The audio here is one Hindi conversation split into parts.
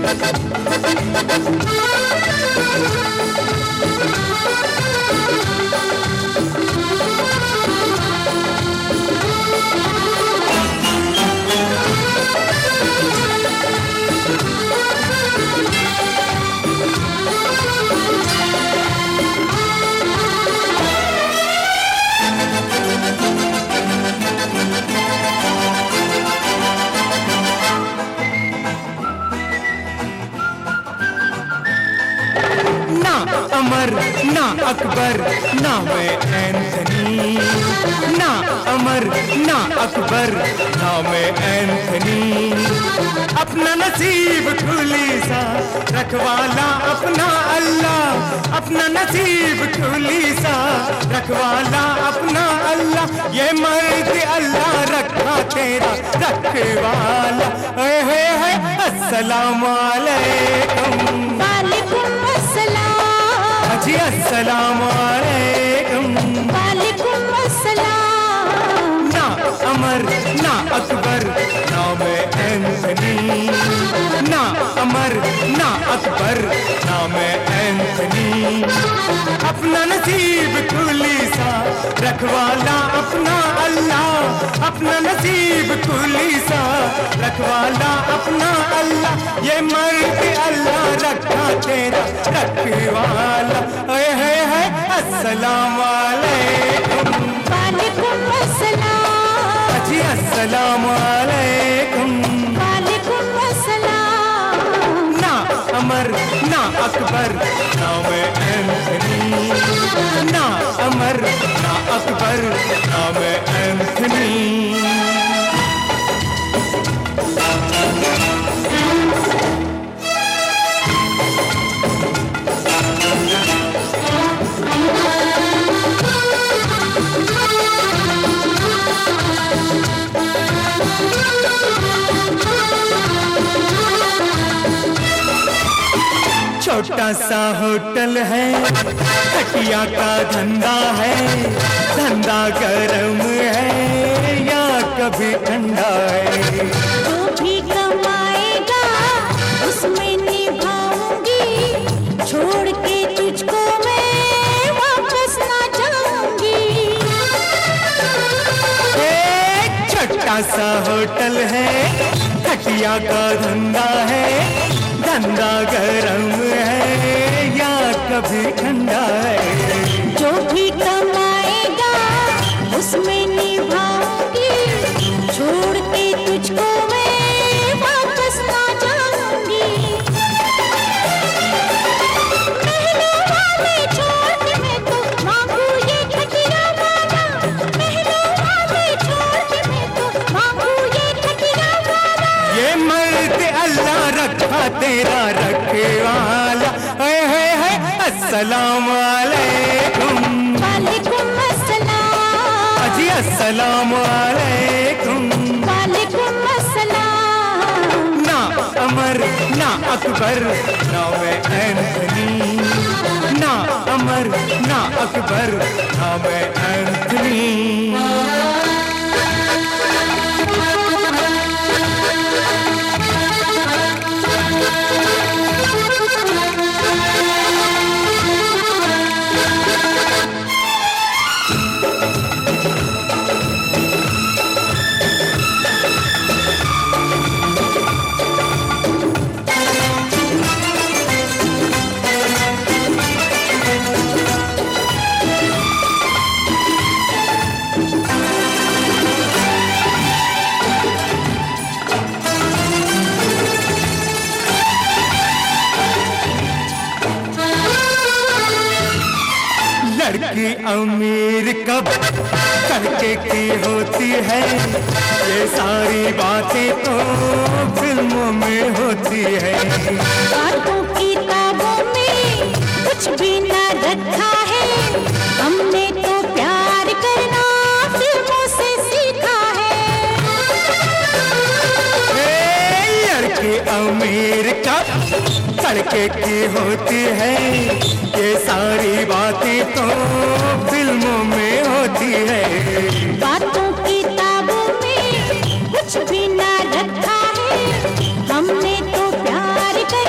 अमर ना अकबर ना मैं एंथनी, ना अमर ना अकबर ना मैं एंथनी। अपना नसीब खुली सा रखवाला अपना अल्लाह, अपना नसीब खुली सा रखवाला अपना अल्लाह। ये मर्द अल्लाह रखा तेरा रखवाला। है अस्सलाम वालेकुम। वालेकुम अस्सलाम। जी अस्सलाम वालेकुम। वालेकुम अस्सलाम। ना अमर ना अकबर ना मैं एंथनी, ना अमर ना अकबर ना मैं एंथनी। अपना नसीब खुली सा रखवाला अपना अल्लाह, अपना नसीब खुली सा रखवाला अपना अल्लाह। ये मर्द अल्लाह रखा तेरा रखवाला। है अस्सलाम वालेकुम। वालेकुम अस्सलाम। जी अस्सलाम वालेकुम। वालेकुम अस्सलाम। ना अमर ना अकबर ना मैं एंथनी, ना अमर ना अकबर ना मैं एंथनी। छोटा सा होटल है, खटिया का धंधा है, धंधा गरम है या कभी ठंडा है। जो भी कमाएगा उसमें निभाऊंगी, छोड़ के तुझको मैं वापस ना जाऊंगी। छोटा सा होटल है, खटिया का धंधा है, धंधा गरम है या कभी ठंडा है। जो भी कमाएगा उसमें निभाऊंगी, छोड़ के तुझको मैं वापस ना जाऊंगी। महलों वाले छोड़ के मैं तो मांगू ये खटिया वाला, महलों वाले छोड़ के मैं तो मांगू ये खटिया वाला। ये मर्द अल्लाह रखा तेरा रखवाला। है अस्सलाम वालेकुम। वालेकुम अस्सलाम। जी अस्सलाम वालेकुम। वालेकुम अस्सलाम। ना अमर ना अकबर ना मैं एंथनी, ना अमर ना अकबर ना मैं एंथनी। लड़की अमीर कब करके की होती है, ये सारी बातें तो फिल्मों में होती है। बातों किताबों में कुछ भी न रखा है, हमने तो प्यार करना फिल्मों से सीखा है। लड़की अमीर कब लड़के की होती है, ये सारी बातें तो फिल्मों में होती है। बातों किताबों में कुछ भी न रखा है, हमने तो प्यार करना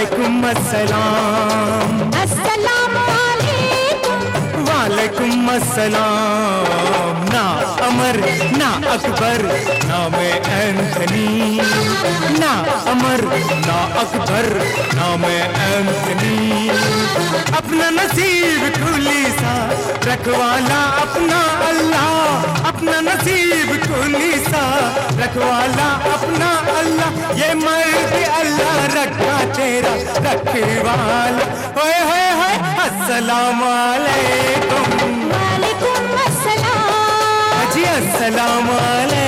वालेकुम अस्सलाम। अस्सलाम वालेकुम। वालेकुम अस्सलाम। ना अमर ना अकबर ना मैं एंथनी, ना अमर ना अकबर ना मैं एंथनी। अपना नसीब खुली सा रखवाला अपना अल्लाह, अपना नसीब खुली सा रखवाला अपना अल्लाह। ये मर्द अल्लाह रखा तेरा रखवाला। होए होए होए अस्सलाम वालेकुम। वालेकुम अस्सलाम। जी अस्सलाम वालेकुम।